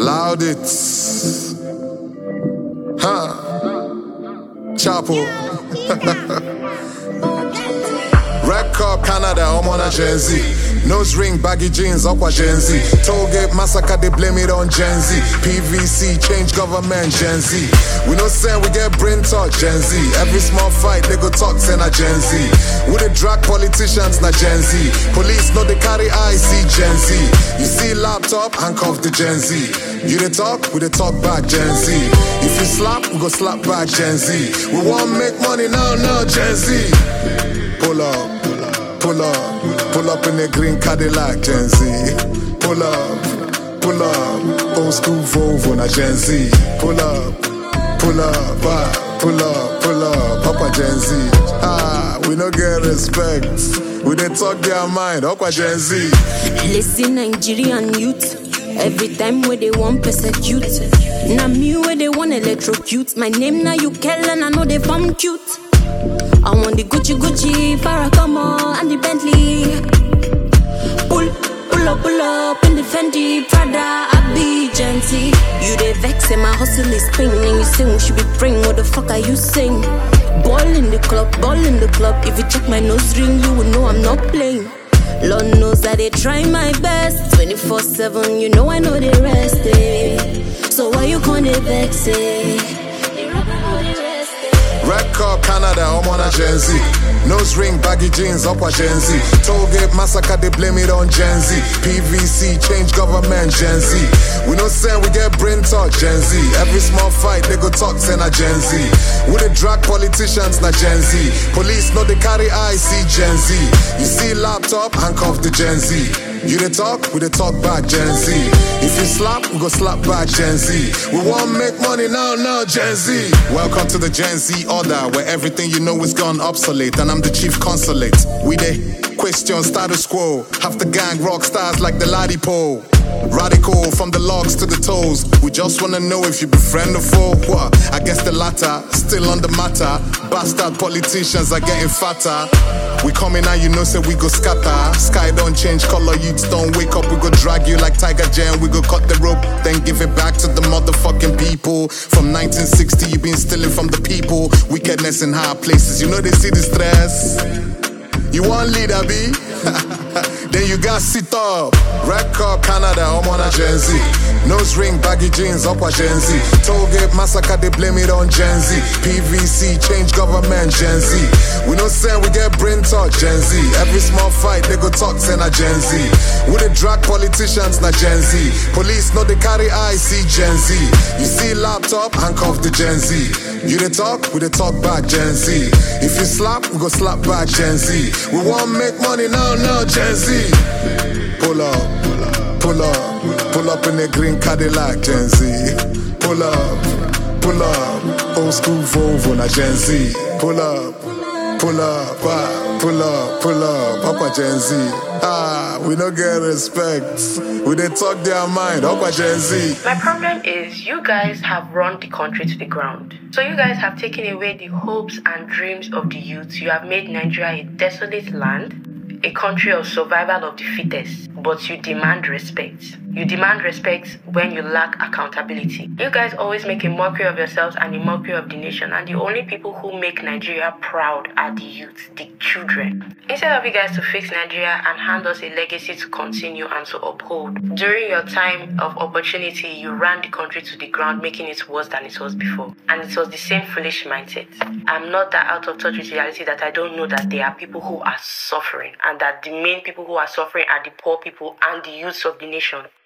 Loud it. Huh. Chapo. Red Cup, Canada, I'm on a Gen Z. Nose ring, baggy jeans, aqua Gen Z. Tollgate massacre, they blame it on Gen Z. PVC, change government, Gen Z. We no say we get brain talk, Gen Z. Every small fight, they go talk, say na Gen Z. We the drag politicians, na Gen Z. Police know they carry IC, Gen Z. You see laptop, handcuff the Gen Z. You the talk, we the talk back, Gen Z. If you slap, we go slap back, Gen Z. We want make money now, Gen Z. Pull up, pull up, pull up in the green Cadillac, Gen Z. Pull up, old school Volvo, na Gen Z. Pull up, pull up, Papa Gen Z. We no get respect. We dey talk their mind, Papa Gen Z. Listen, Nigerian youth. Every time where they want persecute. Now me where they want electrocute. My name now you Kel and I know they bomb cute. I want the Gucci, Farrakamo and the Bentley. Pull up in the Fendi, Prada, I be genty. You dey vex and my hustle is pain. And you say we should be praying, what the fuck are you saying? Ball in the club. If you check my nose ring, you will know I'm not playing. Lord knows that they try my best 24/7, you know I know they rest, eh. So why you can't vex, eh? Red Cup, Canada, I'm on a Gen Z. Nose ring, baggy jeans, aqua Gen Z. Tollgate massacre, they blame it on Gen Z. PVC, change government, Gen Z. We no say we get brain talk, Gen Z. Every small fight, they go talk, say na Gen Z. We the drag politicians, na Gen Z. Police know they carry IC, Gen Z. You see laptop, handcuff the Gen Z. You the talk, we the talk back, Gen Z. If you slap, we go slap back, Gen Z. We want make money now, Gen Z. Welcome to the Gen Z order, where everything you know is gone obsolete, and I'm the chief consulate. We the question status quo, half the gang rock stars like the Ladipo. Radical from the logs to the toes. We just wanna know if you be friend or foe. What? I guess the latter, still on the matter. Bastard politicians are getting fatter. We coming out, you know, say we go scatter. Sky don't change color, youths don't wake up. We go drag you like Tiger Jam. We go cut the rope, then give it back to the motherfucking people. From 1960, you been stealing from the people. Wickedness in high places, you know they see the stress. You want leader, B? Then you got sit up. Red Cup, Canada, I'm on a Gen Z. Nose ring, baggy jeans, aqua Gen Z. Tollgate massacre, they blame it on Gen Z. PVC, change government, Gen Z. We no say we get brain talk, Gen Z. Every small fight, they go talk, say na Gen Z. We the drag politicians, na Gen Z. Police know they carry IC, Gen Z. You see laptop, handcuff the Gen Z. You the talk, we the talk back, Gen Z. If you slap, we go slap back, Gen Z. We want make money now, Gen Z. Pull up in the green Cadillac, Gen Z. Pull up, old school Volvo, na Gen Z. Pull up, Papa Gen Z. We don't get respect. We they talk their mind, Papa Gen Z. My problem is you guys have run the country to the ground. So you guys have taken away the hopes and dreams of the youth. You have made Nigeria a desolate land, a country of survival of the fittest, but you demand respect. You demand respect when you lack accountability. You guys always make a mockery of yourselves and a mockery of the nation, and the only people who make Nigeria proud are the youth, the children. Instead of you guys to fix Nigeria and hand us a legacy to continue and to uphold, during your time of opportunity, you ran the country to the ground, making it worse than it was before. And it was the same foolish mindset. I'm not that out of touch with reality that I don't know that there are people who are suffering, and that the main people who are suffering are the poor people and the youths of the nation.